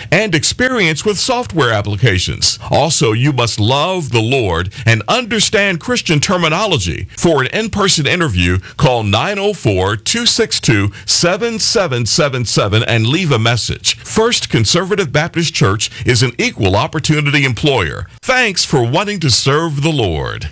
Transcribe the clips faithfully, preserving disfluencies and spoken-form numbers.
and experience with software applications. Also, you must love the Lord and understand Christian terminology. For an in-person interview, call nine oh four, two six two, seven seven seven seven and leave a message. First Conservative Baptist Church is an equal opportunity employer. Thanks for wanting to serve the Lord.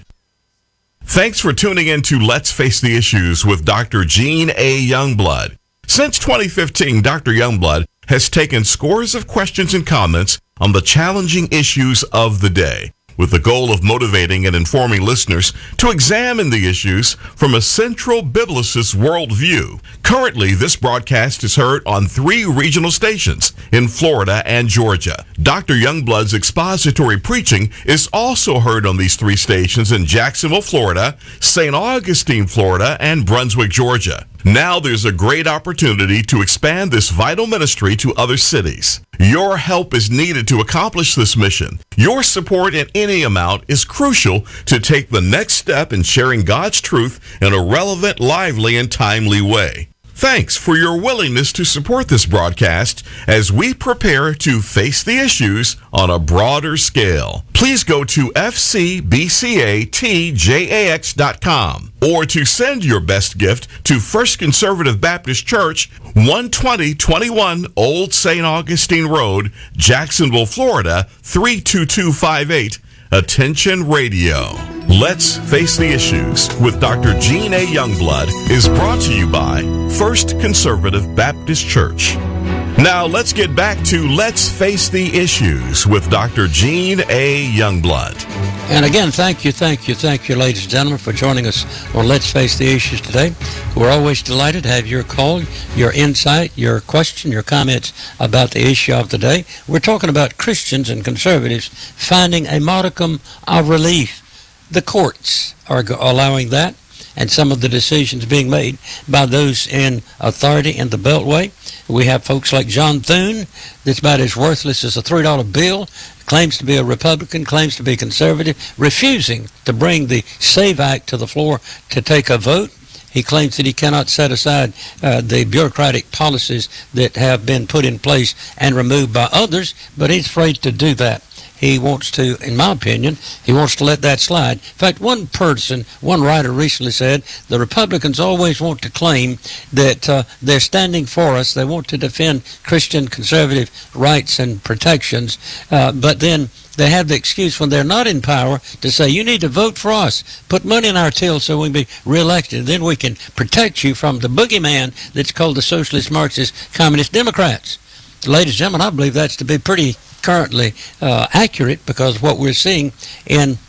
Thanks for tuning in to Let's Face the Issues with Doctor Gene A. Youngblood. Since twenty fifteen, Doctor Youngblood has taken scores of questions and comments on the challenging issues of the day, with the goal of motivating and informing listeners to examine the issues from a central biblicist worldview. Currently, this broadcast is heard on three regional stations in Florida and Georgia. Doctor Youngblood's expository preaching is also heard on these three stations in Jacksonville, Florida, Saint Augustine, Florida, and Brunswick, Georgia. Now there's a great opportunity to expand this vital ministry to other cities. Your help is needed to accomplish this mission. Your support in any amount is crucial to take the next step in sharing God's truth in a relevant, lively, and timely way. Thanks for your willingness to support this broadcast as we prepare to face the issues on a broader scale. Please go to f c b c a t j a x dot com or to send your best gift to First Conservative Baptist Church, one twenty twenty-one Old Saint Augustine Road, Jacksonville, Florida, three two two five eight. Attention Radio. Let's Face the Issues with Doctor Gene A. Youngblood is brought to you by First Conservative Baptist Church. Now let's get back to Let's Face the Issues with Doctor Gene A. Youngblood. And again, thank you, thank you, thank you, ladies and gentlemen, for joining us on Let's Face the Issues today. We're always delighted to have your call, your insight, your question, your comments about the issue of the day. We're talking about Christians and conservatives finding a modicum of relief. The courts are allowing that, and some of the decisions being made by those in authority in the Beltway. We have folks like John Thune, that's about as worthless as a three dollar bill, claims to be a Republican, claims to be conservative, refusing to bring the SAVE Act to the floor to take a vote. He claims that he cannot set aside uh, the bureaucratic policies that have been put in place and removed by others, but he's afraid to do that. He wants to, in my opinion, he wants to let that slide. In fact, one person, one writer recently said, the Republicans always want to claim that uh, they're standing for us. They want to defend Christian conservative rights and protections, uh, but then they have the excuse when they're not in power to say, you need to vote for us. Put money in our till so we can be reelected. Then we can protect you from the boogeyman that's called the Socialist, Marxist, Communist Democrats. Ladies and gentlemen, I believe that's to be pretty currently uh, accurate, because what we're seeing in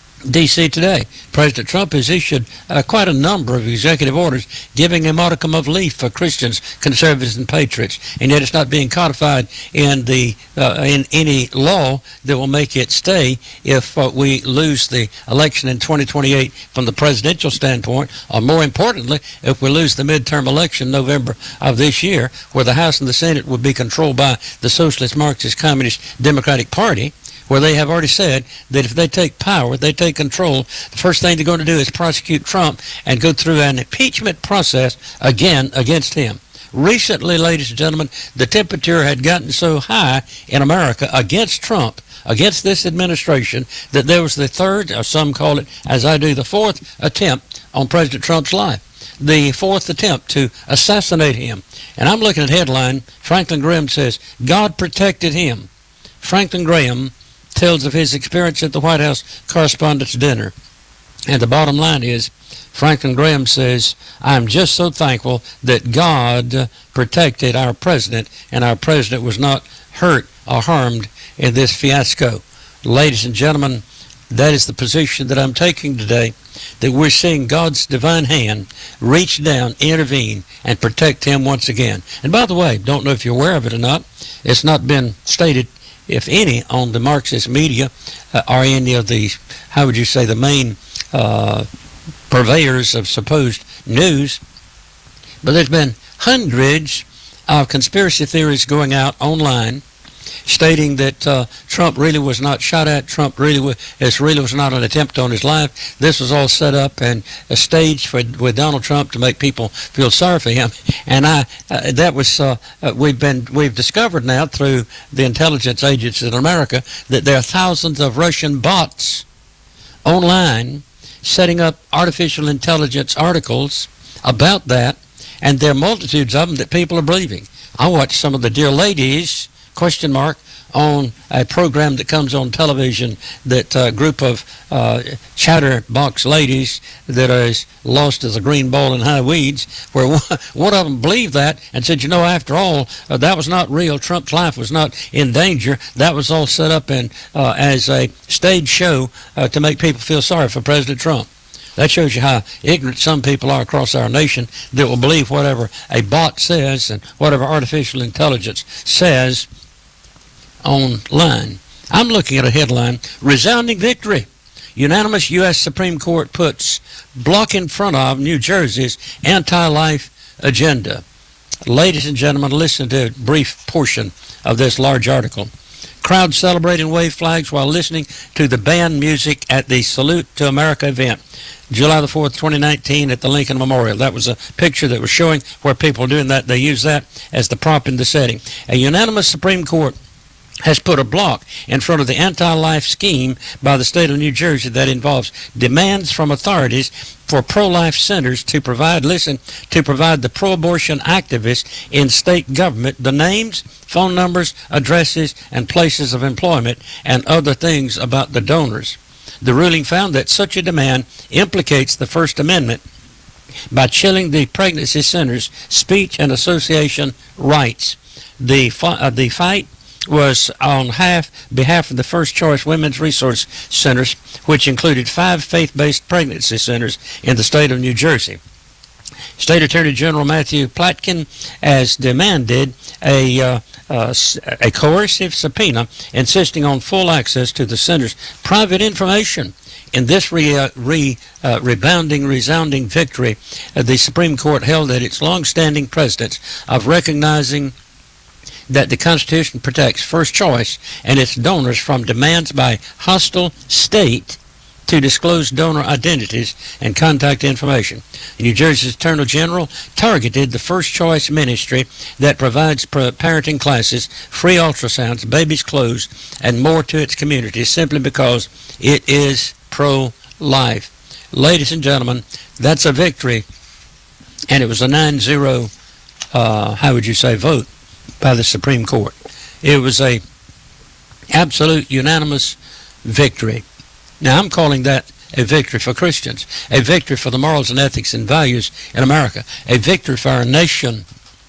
D C today, President Trump has issued uh, quite a number of executive orders giving a modicum of relief for Christians, conservatives, and patriots, and yet it's not being codified in the uh, in any law that will make it stay if uh, we lose the election in twenty twenty-eight from the presidential standpoint, or more importantly, if we lose the midterm election November of this year, where the House and the Senate would be controlled by the Socialist, Marxist, Communist, Democratic Party, where they have already said that if they take power, they take control, the first thing they're going to do is prosecute Trump and go through an impeachment process again against him. Recently, ladies and gentlemen, the temperature had gotten so high in America against Trump, against this administration, that there was the third, or some call it, as I do, the fourth attempt on President Trump's life. The fourth attempt to assassinate him. And I'm looking at headline, Franklin Graham says, God protected him. Franklin Graham tells of his experience at the White House Correspondents' Dinner. And the bottom line is, Franklin Graham says, I'm just so thankful that God protected our president, and our president was not hurt or harmed in this fiasco. Ladies and gentlemen, that is the position that I'm taking today, that we're seeing God's divine hand reach down, intervene, and protect him once again. And by the way, don't know if you're aware of it or not, it's not been stated, if any, on the Marxist media uh, or any of the, how would you say, the main uh, purveyors of supposed news, but there's been hundreds of conspiracy theories going out online stating that uh, Trump really was not shot at. Trump really was, this really was not an attempt on his life. This was all set up and a stage for with Donald Trump to make people feel sorry for him. And I, uh, that was uh, uh, we've been we've discovered now through the intelligence agencies in America that there are thousands of Russian bots online setting up artificial intelligence articles about that, and there are multitudes of them that people are believing. I watched some of the Dear Ladies, question mark, on a program that comes on television, that uh, group of uh, chatterbox ladies that are as lost as a green ball in high weeds, where one, one of them believed that and said, you know, after all, uh, that was not real. Trump's life was not in danger. That was all set up in, uh, as a stage show uh, to make people feel sorry for President Trump. That shows you how ignorant some people are across our nation that will believe whatever a bot says and whatever artificial intelligence says online. I'm looking at a headline, resounding victory. Unanimous U S Supreme Court puts block in front of New Jersey's anti-life agenda. Ladies and gentlemen, listen to a brief portion of this large article. Crowd celebrating wave flags while listening to the band music at the Salute to America event, July the fourth, twenty nineteen, at the Lincoln Memorial. That was a picture that was showing where people are doing that. They use that as the prop in the setting. A unanimous Supreme Court has put a block in front of the anti-life scheme by the state of New Jersey that involves demands from authorities for pro-life centers to provide, listen, to provide the pro-abortion activists in state government the names, phone numbers, addresses, and places of employment, and other things about the donors. The ruling found that such a demand implicates the First Amendment by chilling the pregnancy centers' speech and association rights. The, fi- uh, the fight was on half behalf of the First Choice Women's Resource Centers, which included five faith-based pregnancy centers in the state of New Jersey. State Attorney General Matthew Platkin has demanded a uh, uh, a coercive subpoena insisting on full access to the center's private information. In this re, uh, re, uh, rebounding, resounding victory, uh, the Supreme Court held that its long-standing precedence of recognizing that the Constitution protects first choice and its donors from demands by hostile state to disclose donor identities and contact information. New Jersey's Attorney General targeted the First Choice Ministry that provides parenting classes, free ultrasounds, babies' clothes, and more to its community simply because it is pro-life. Ladies and gentlemen, that's a victory, and it was a nine zero, uh, how would you say, vote by the Supreme Court. It was a absolute unanimous victory. Now, I'm calling that a victory for Christians, a victory for the morals and ethics and values in America, a victory for our nation.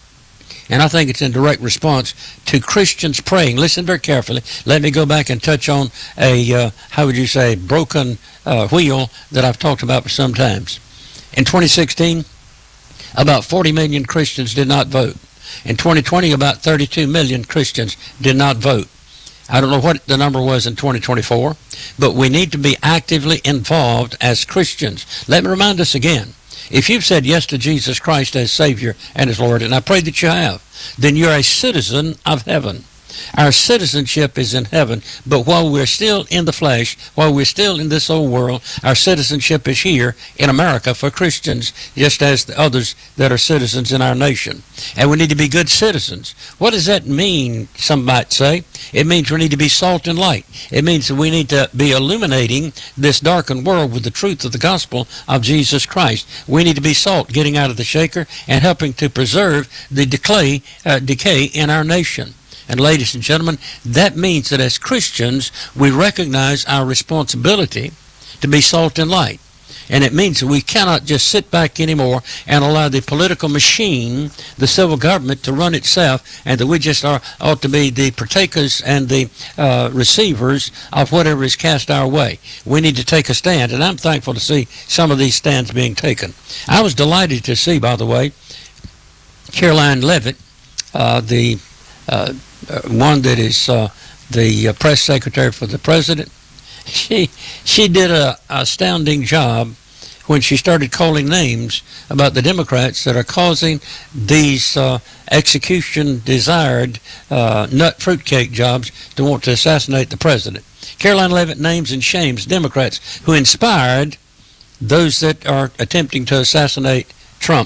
And I think it's in direct response to Christians praying. Listen very carefully. Let me go back and touch on a, uh, how would you say, broken uh, wheel that I've talked about for some times. In twenty sixteen, about forty million Christians did not vote. In twenty twenty, about thirty-two million Christians did not vote. I don't know what the number was in twenty twenty-four, but we need to be actively involved as Christians. Let me remind us again, if you've said yes to Jesus Christ as Savior and as Lord, and I pray that you have, then you're a citizen of heaven. Our citizenship is in heaven, but while we're still in the flesh, while we're still in this old world, our citizenship is here in America for Christians, just as the others that are citizens in our nation. And we need to be good citizens. What does that mean, some might say? It means we need to be salt and light. It means that we need to be illuminating this darkened world with the truth of the gospel of Jesus Christ. We need to be salt, getting out of the shaker and helping to preserve the decay, uh, decay in our nation. And ladies and gentlemen, that means that as Christians, we recognize our responsibility to be salt and light. And it means that we cannot just sit back anymore and allow the political machine, the civil government, to run itself, and that we just are, ought to be the partakers and the uh, receivers of whatever is cast our way. We need to take a stand, and I'm thankful to see some of these stands being taken. I was delighted to see, by the way, Caroline Leavitt, uh, the uh, one that is uh, the uh, press secretary for the president. She she did a astounding job when she started calling names about the Democrats that are causing these uh, execution-desired uh, nut fruitcake jobs to want to assassinate the president. Caroline Leavitt names and shames Democrats who inspired those that are attempting to assassinate Trump.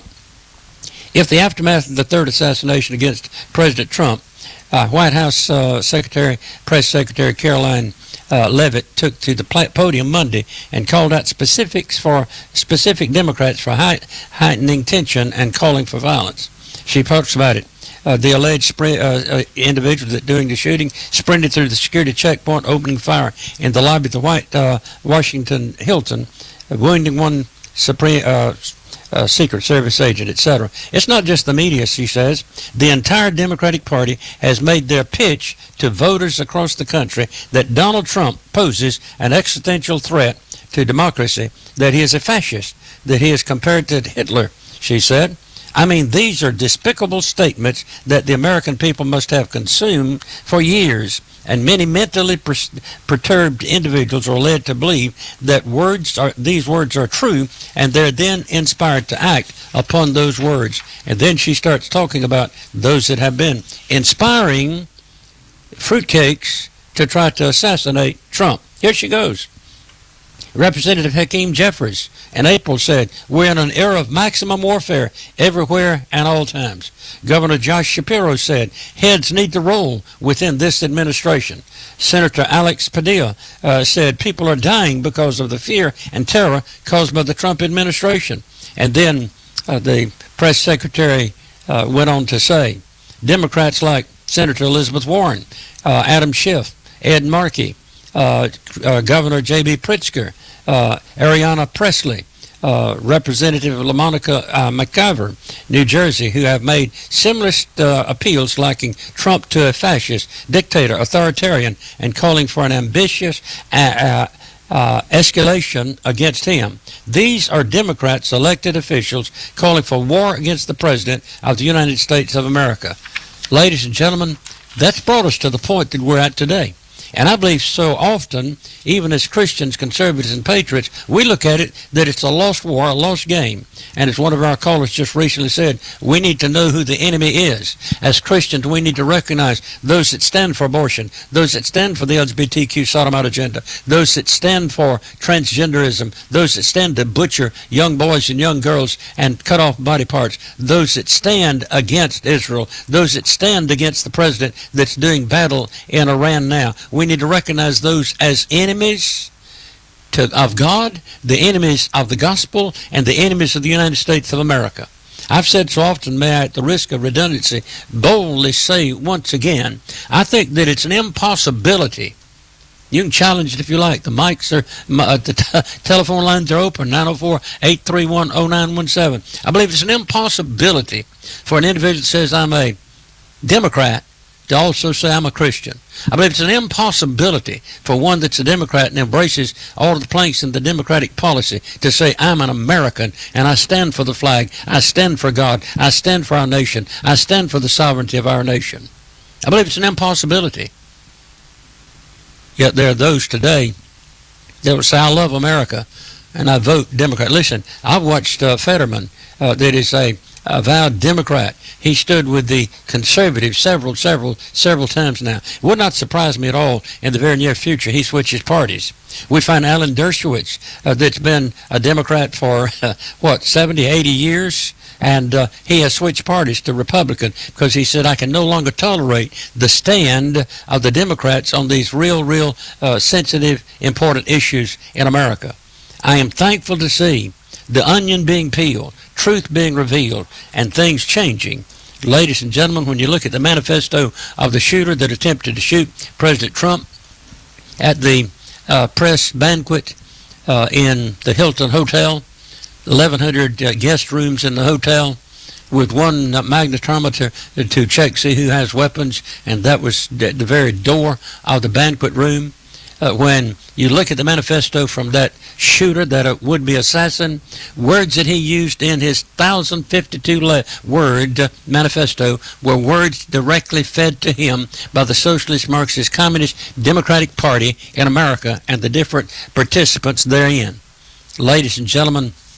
If the aftermath of the third assassination against President Trump, uh, White House uh, Secretary, Press Secretary Caroline uh, Leavitt took to the podium Monday and called out specifics for specific Democrats for high, heightening tension and calling for violence. She talks about it. Uh, the alleged spri- uh, uh, individual that doing the shooting sprinted through the security checkpoint, opening fire in the lobby of the White uh, Washington Hilton, uh, wounding one Supreme uh, uh, Secret Service agent, et cetera. It's not just the media, she says. The entire Democratic Party has made their pitch to voters across the country that Donald Trump poses an existential threat to democracy, that he is a fascist, that he is compared to Hitler, she said. I mean, these are despicable statements that the American people must have consumed for years, and many mentally per- perturbed individuals are led to believe that words are these words are true, and they're then inspired to act upon those words. And then she starts talking about those that have been inspiring fruitcakes to try to assassinate Trump. Here she goes. Representative Hakeem Jeffries in April said, "We're in an era of maximum warfare everywhere and all times." Governor Josh Shapiro said, "Heads need to roll within this administration." Senator Alex Padilla uh, said, "People are dying because of the fear and terror caused by the Trump administration." And then uh, the press secretary uh, went on to say, Democrats like Senator Elizabeth Warren, uh, Adam Schiff, Ed Markey, uh, uh, Governor J B Pritzker, Uh, Ariana Presley, uh, Representative LaMonica uh, McIver, New Jersey, who have made similar uh, appeals liking Trump to a fascist, dictator, authoritarian, and calling for an ambitious uh, uh, uh, escalation against him. These are Democrats, elected officials, calling for war against the President of the United States of America. Ladies and gentlemen, that's brought us to the point that we're at today. And I believe so often, even as Christians, conservatives, and patriots, we look at it that it's a lost war, a lost game. And as one of our callers just recently said, we need to know who the enemy is. As Christians, we need to recognize those that stand for abortion, those that stand for the L G B T Q sodomite agenda, those that stand for transgenderism, those that stand to butcher young boys and young girls and cut off body parts, those that stand against Israel, those that stand against the president that's doing battle in Iran now. We need to recognize those as enemies to, of God, the enemies of the gospel, and the enemies of the United States of America. I've said so often, may I, at the risk of redundancy, boldly say once again, I think that it's an impossibility. You can challenge it if you like. The mics are, uh, the t- telephone lines are open, nine oh four, eight three one, oh nine one seven. I believe it's an impossibility for an individual that says I'm a Democrat to also say I'm a Christian. I believe it's an impossibility for one that's a Democrat and embraces all of the planks in the Democratic policy to say I'm an American and I stand for the flag, I stand for God, I stand for our nation, I stand for the sovereignty of our nation. I believe it's an impossibility. Yet there are those today that will say I love America and I vote Democrat. Listen, I've watched uh, Fetterman, uh, that is a avowed Democrat. He stood with the conservatives several, several, several times now. It would not surprise me at all in the very near future he switches parties. We find Alan Dershowitz, uh, that's been a Democrat for, uh, what, seventy, eighty years? And uh, he has switched parties to Republican because he said, I can no longer tolerate the stand of the Democrats on these real, real uh, sensitive, important issues in America. I am thankful to see the onion being peeled, truth being revealed, and things changing. Ladies and gentlemen, when you look at the manifesto of the shooter that attempted to shoot President Trump at the uh, press banquet uh, in the Hilton Hotel, eleven hundred uh, guest rooms in the hotel with one uh, magnetometer to, to check, see who has weapons, and that was at the very door of the banquet room. Uh, when you look at the manifesto from that shooter, that uh, would-be assassin, words that he used in his one thousand fifty-two word uh, manifesto were words directly fed to him by the Socialist, Marxist, Communist, Democratic Party in America and the different participants therein. Ladies and gentlemen,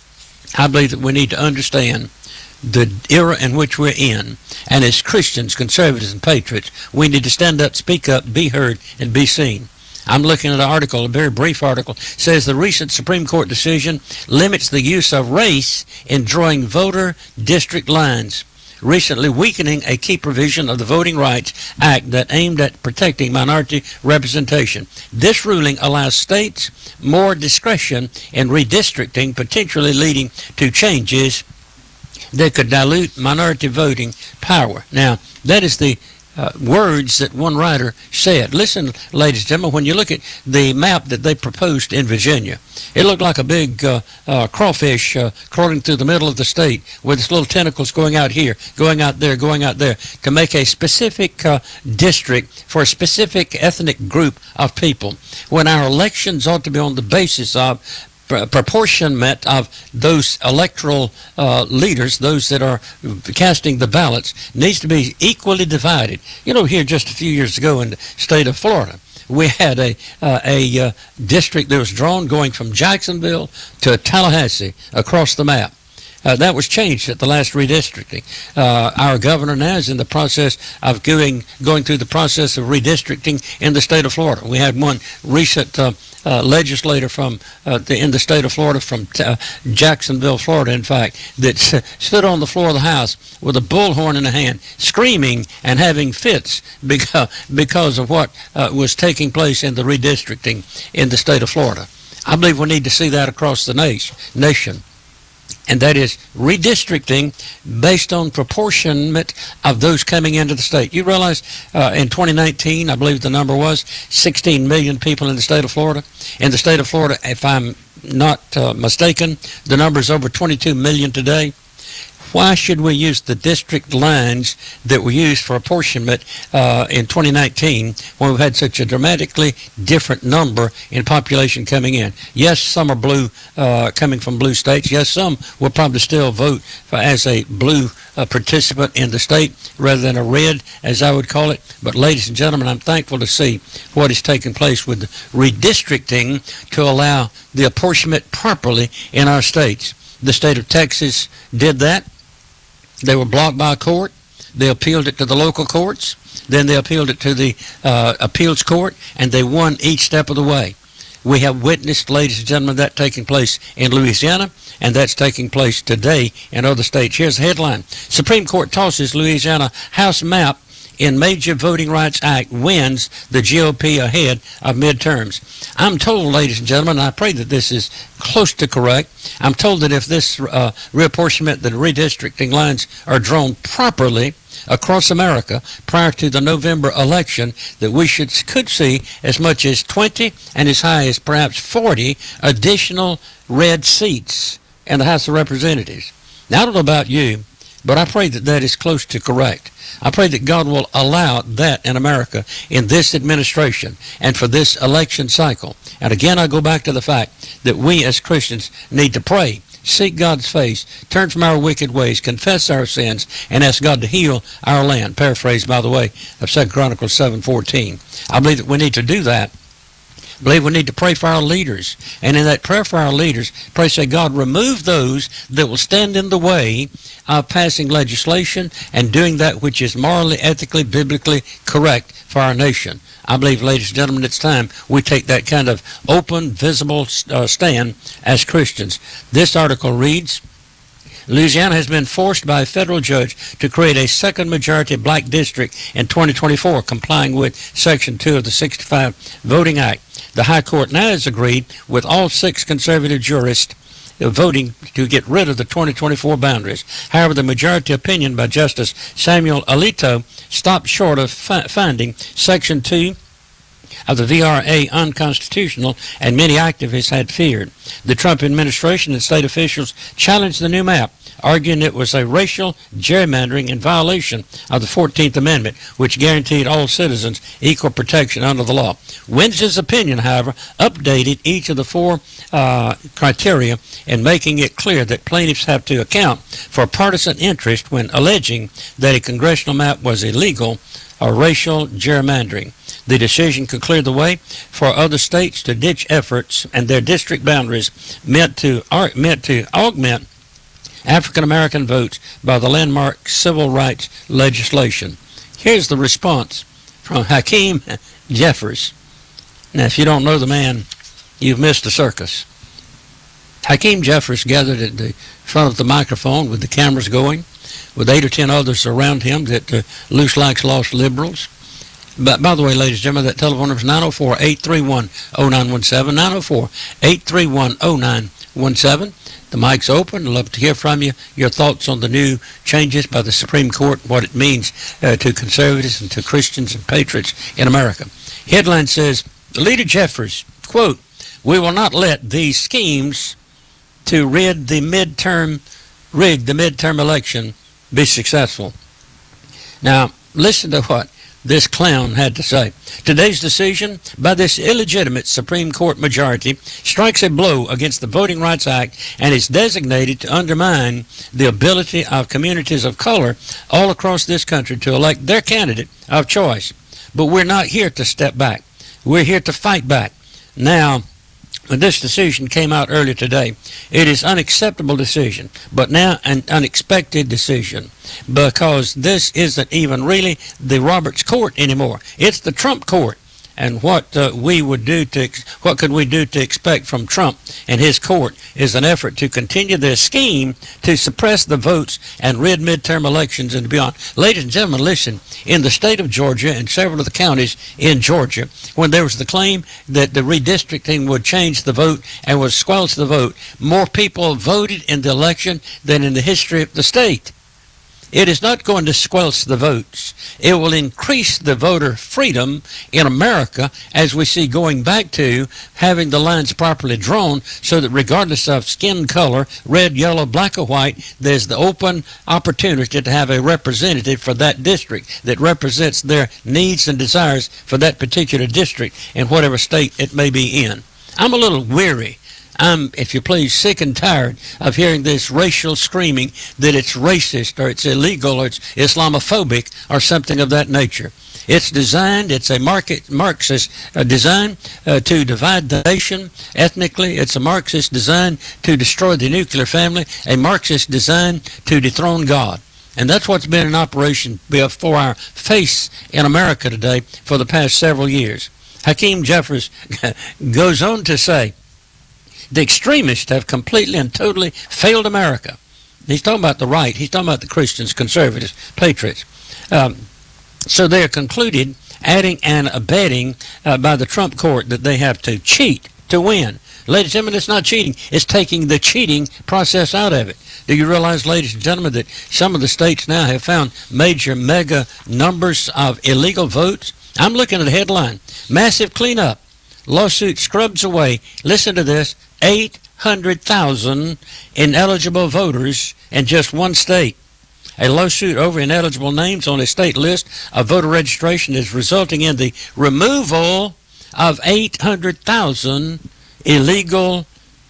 I believe that we need to understand the era in which we're in, and as Christians, conservatives, and patriots, we need to stand up, speak up, be heard, and be seen. I'm looking at an article, a very brief article, says the recent Supreme Court decision limits the use of race in drawing voter district lines, recently weakening a key provision of the Voting Rights Act that aimed at protecting minority representation. This ruling allows states more discretion in redistricting, potentially leading to changes that could dilute minority voting power. Now, that is the uh, words that one writer said. Listen, ladies and gentlemen, when you look at the map that they proposed in Virginia, it looked like a big uh, uh, crawfish uh, crawling through the middle of the state with its little tentacles going out here, going out there, going out there, to make a specific uh, district for a specific ethnic group of people, when our elections ought to be on the basis of proportionment of those electoral uh, leaders, those that are casting the ballots, needs to be equally divided. You know, here just a few years ago in the state of Florida, we had a uh, a uh, district that was drawn going from Jacksonville to Tallahassee across the map. Uh, that was changed at the last redistricting. Uh, our governor now is in the process of going going through the process of redistricting in the state of Florida. We had one recent uh, uh, legislator from uh, the, in the state of Florida, from uh, Jacksonville, Florida, in fact, that stood on the floor of the House with a bullhorn in a hand, screaming and having fits because because of what uh, was taking place in the redistricting in the state of Florida. I believe we need to see that across the nation. And that is redistricting based on proportionment of those coming into the state. You realize uh, in twenty nineteen, I believe the number was sixteen million people in the state of Florida. In the state of Florida, if I'm not uh, mistaken, the number is over twenty-two million today. Why should we use the district lines that were used for apportionment uh, in twenty nineteen when we've had such a dramatically different number in population coming in? Yes, some are blue, uh, coming from blue states. Yes, some will probably still vote for, as a blue uh, participant in the state rather than a red, as I would call it. But ladies and gentlemen, I'm thankful to see what is taking place with redistricting to allow the apportionment properly in our states. The state of Texas did that. They were blocked by a court. They appealed it to the local courts. Then they appealed it to the uh, appeals court, and they won each step of the way. We have witnessed, ladies and gentlemen, that taking place in Louisiana, and that's taking place today in other states. Here's a headline. Supreme Court tosses Louisiana House map in major Voting Rights Act, wins the G O P ahead of midterms. I'm told, ladies and gentlemen, and I pray that this is close to correct, I'm told that if this uh, reapportionment, the redistricting lines are drawn properly across America prior to the November election, that we should could see as much as twenty and as high as perhaps forty additional red seats in the House of Representatives. Now, I don't know about you, but I pray that that is close to correct. I pray that God will allow that in America in this administration and for this election cycle. And again, I go back to the fact that we as Christians need to pray, seek God's face, turn from our wicked ways, confess our sins, and ask God to heal our land. Paraphrase, by the way, of Second Chronicles seven fourteen. I believe that we need to do that. I believe we need to pray for our leaders. And in that prayer for our leaders, pray, say, God, remove those that will stand in the way of passing legislation and doing that which is morally, ethically, biblically correct for our nation. I believe, ladies and gentlemen, it's time we take that kind of open, visible uh, stand as Christians. This article reads, Louisiana has been forced by a federal judge to create a second majority black district in twenty twenty-four, complying with Section two of the sixty-five Voting Act. The High Court now has agreed with all six conservative jurists voting to get rid of the twenty twenty-four boundaries. However, the majority opinion by Justice Samuel Alito stopped short of fi- finding Section two of the V R A unconstitutional, and many activists had feared. The Trump administration and state officials challenged the new map, arguing it was a racial gerrymandering in violation of the fourteenth Amendment, which guaranteed all citizens equal protection under the law. Wednesday's opinion, however, updated each of the four uh, criteria in making it clear that plaintiffs have to account for partisan interest when alleging that a congressional map was illegal or racial gerrymandering. The decision could clear the way for other states to ditch efforts and their district boundaries meant to, meant to augment African-American votes by the landmark civil rights legislation. Here's the response from Hakeem Jeffries. Now, if you don't know the man, you've missed the circus. Hakeem Jeffries gathered at the front of the microphone with the cameras going, with eight or ten others around him that uh, loose likes lost liberals. But by the way, ladies and gentlemen, that telephone number is nine oh four, eight three one, oh nine one seven, nine oh four, eight three one, oh nine one seven. The mic's open. I'd love to hear from you, your thoughts on the new changes by the Supreme Court, what it means uh, to conservatives and to Christians and patriots in America. Headline says, Leader Jeffries, quote, "We will not let these schemes to rid the midterm, rig the midterm election be successful." Now, listen to what this clown had to say. Today's decision by this illegitimate Supreme Court majority strikes a blow against the Voting Rights Act and is designated to undermine the ability of communities of color all across this country to elect their candidate of choice. But we're not here to step back. We're here to fight back. Now, when this decision came out earlier today, it is an unacceptable decision, but now an unexpected decision, because this isn't even really the Roberts Court anymore. It's the Trump Court. And what uh, we would do to, what could we do to expect from Trump and his court is an effort to continue their scheme to suppress the votes and rid midterm elections and beyond. Ladies and gentlemen, listen, in the state of Georgia and several of the counties in Georgia, when there was the claim that the redistricting would change the vote and would squelch the vote, more people voted in the election than in the history of the state. It is not going to squelch the votes. It will increase the voter freedom in America, as we see going back to having the lines properly drawn so that regardless of skin color, red, yellow, black, or white, there's the open opportunity to have a representative for that district that represents their needs and desires for that particular district in whatever state it may be in. I'm a little weary. I'm, if you please, sick and tired of hearing this racial screaming that it's racist or it's illegal or it's Islamophobic or something of that nature. It's designed, it's a market, Marxist uh, design uh, to divide the nation ethnically. It's a Marxist design to destroy the nuclear family, a Marxist design to dethrone God. And that's what's been in operation before our face in America today for the past several years. Hakeem Jeffries goes on to say, the extremists have completely and totally failed America. He's talking about the right. He's talking about the Christians, conservatives, patriots. Um, so they're concluded, adding and abetting uh, by the Trump court that they have to cheat to win. Ladies and gentlemen, it's not cheating. It's taking the cheating process out of it. Do you realize, ladies and gentlemen, that some of the states now have found major mega numbers of illegal votes? I'm looking at the headline. Massive cleanup. Lawsuit scrubs away. Listen to this. eight hundred thousand ineligible voters in just one state. A lawsuit over ineligible names on a state list of voter registration is resulting in the removal of eight hundred thousand illegal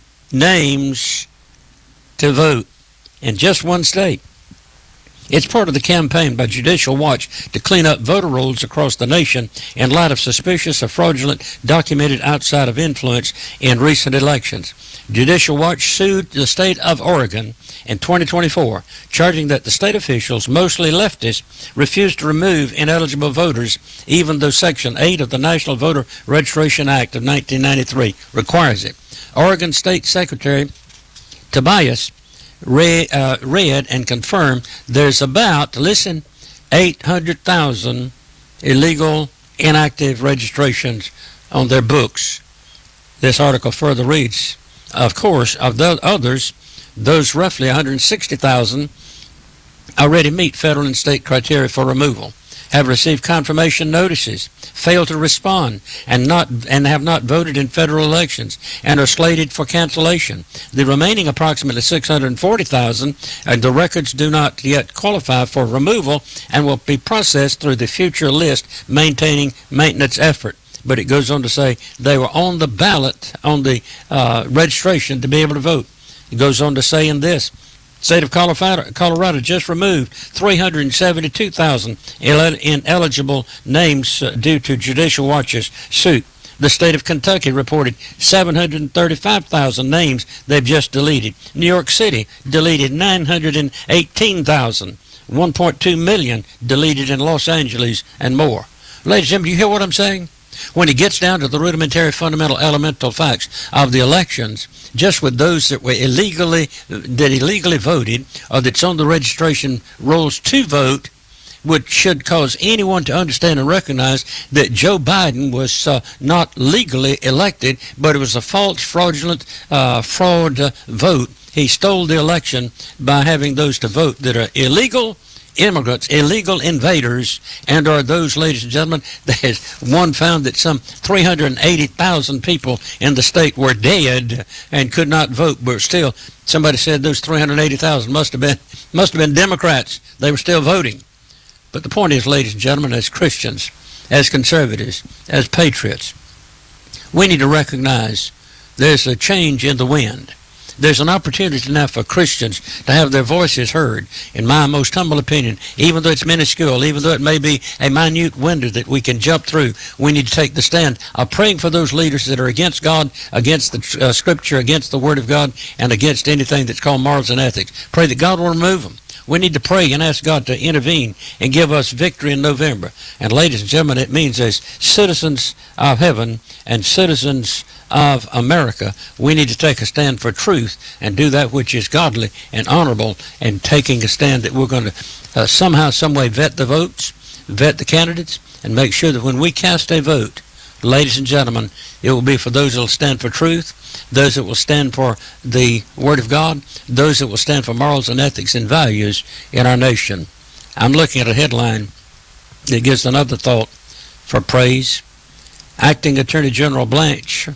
names to vote in just one state. It's part of the campaign by Judicial Watch to clean up voter rolls across the nation in light of suspicious or fraudulent documented outside of influence in recent elections. Judicial Watch sued the state of Oregon in twenty twenty-four, charging that the state officials, mostly leftists, refused to remove ineligible voters, even though Section eight of the National Voter Registration Act of nineteen ninety-three requires it. Oregon State Secretary Tobias Read, uh, read and confirmed there's about, listen, eight hundred thousand illegal inactive registrations on their books. This article further reads, of course, of the others, those roughly one hundred sixty thousand already meet federal and state criteria for removal, have received confirmation notices, failed to respond, and not and have not voted in federal elections, and are slated for cancellation. The remaining approximately six hundred forty thousand, and the records do not yet qualify for removal and will be processed through the future list maintaining maintenance effort. But it goes on to say they were on the ballot, on the uh, registration to be able to vote. It goes on to say in this, State of Colorado, Colorado just removed three hundred seventy-two thousand ineligible names uh, due to Judicial Watch's suit. The state of Kentucky reported seven hundred thirty-five thousand names they've just deleted. New York City deleted nine hundred eighteen thousand. one point two million deleted in Los Angeles and more. Ladies and gentlemen, you hear what I'm saying? When it gets down to the rudimentary, fundamental, elemental facts of the elections, just with those that were illegally, that illegally voted, or that's on the registration rolls to vote, which should cause anyone to understand and recognize that Joe Biden was uh, not legally elected, but it was a false, fraudulent, uh, fraud uh, vote. He stole the election by having those to vote that are illegal immigrants, illegal invaders, and are those, ladies and gentlemen, there's one found that some three hundred eighty thousand people in the state were dead and could not vote, but still, somebody said those three hundred eighty thousand must have been, must have been Democrats. They were still voting. But the point is, ladies and gentlemen, as Christians, as conservatives, as patriots, we need to recognize there's a change in the wind. There's an opportunity now for Christians to have their voices heard. In my most humble opinion, even though it's minuscule, even though it may be a minute window that we can jump through, we need to take the stand of praying for those leaders that are against God, against the uh, Scripture, against the Word of God, and against anything that's called morals and ethics. Pray that God will remove them. We need to pray and ask God to intervene and give us victory in November. And ladies and gentlemen, it means as citizens of heaven and citizens of America, we need to take a stand for truth and do that which is godly and honorable, and taking a stand that we're going to uh, somehow, some way vet the votes, vet the candidates, and make sure that when we cast a vote, ladies and gentlemen, it will be for those that will stand for truth, those that will stand for the Word of God, those that will stand for morals and ethics and values in our nation. I'm looking at a headline that gives another thought for praise. Acting Attorney General Blanche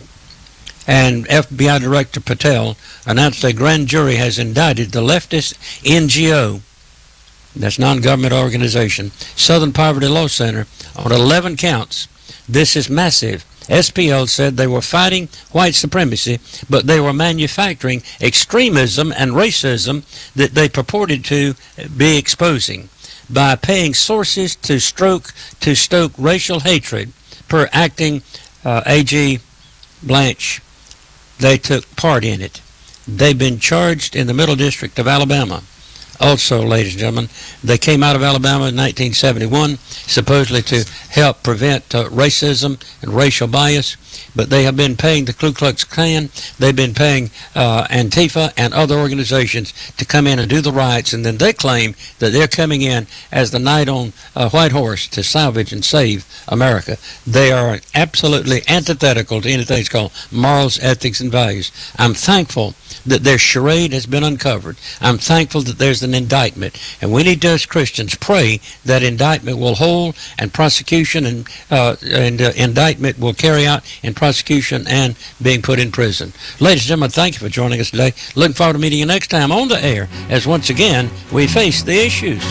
and F B I Director Patel announced a grand jury has indicted the leftist N G O, that's non-government organization, Southern Poverty Law Center, on eleven counts. This is massive. S P L said they were fighting white supremacy, but they were manufacturing extremism and racism that they purported to be exposing by paying sources to stroke to stoke racial hatred. Per acting uh, A G Blanche, they took part in it. They've been charged in the Middle District of Alabama. Also, ladies and gentlemen, they came out of Alabama in nineteen seventy-one, supposedly to help prevent uh, racism and racial bias, but they have been paying the Ku Klux Klan, they've been paying uh, Antifa and other organizations to come in and do the riots, and then they claim that they're coming in as the knight on a white horse to salvage and save America. They are absolutely antithetical to anything that's called morals, ethics, and values. I'm thankful that their charade has been uncovered. I'm thankful that there's an indictment, and we need to, as Christians, pray that indictment will hold, and prosecution and uh, and uh, indictment will carry out in prosecution and being put in prison. Ladies and gentlemen, thank you for joining us today. Looking forward to meeting you next time on the air, as once again we face the issues.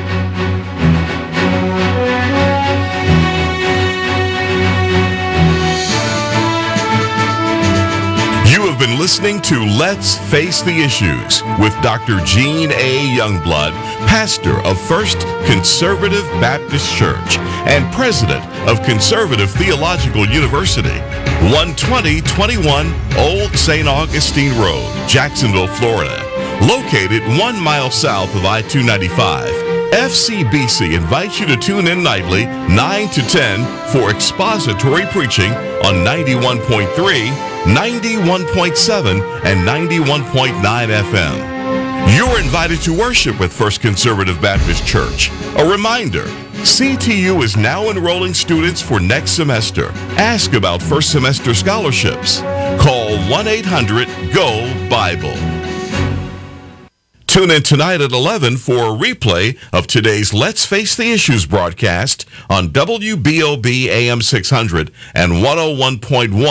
You have been listening to Let's Face the Issues with Doctor Gene A. Youngblood, pastor of First Conservative Baptist Church and president of Conservative Theological University, one twenty twenty-one Old Saint Augustine Road, Jacksonville, Florida. Located one mile south of I two ninety-five, F C B C invites you to tune in nightly, nine to ten, for expository preaching on ninety-one point three, ninety-one point seven, and ninety-one point nine F M. You're invited to worship with First Conservative Baptist Church. A reminder, C T U is now enrolling students for next semester. Ask about first semester scholarships. Call one eight hundred G O Bible. Tune in tonight at eleven for a replay of today's Let's Face the Issues broadcast on W B O B A M six hundred and one oh one point one.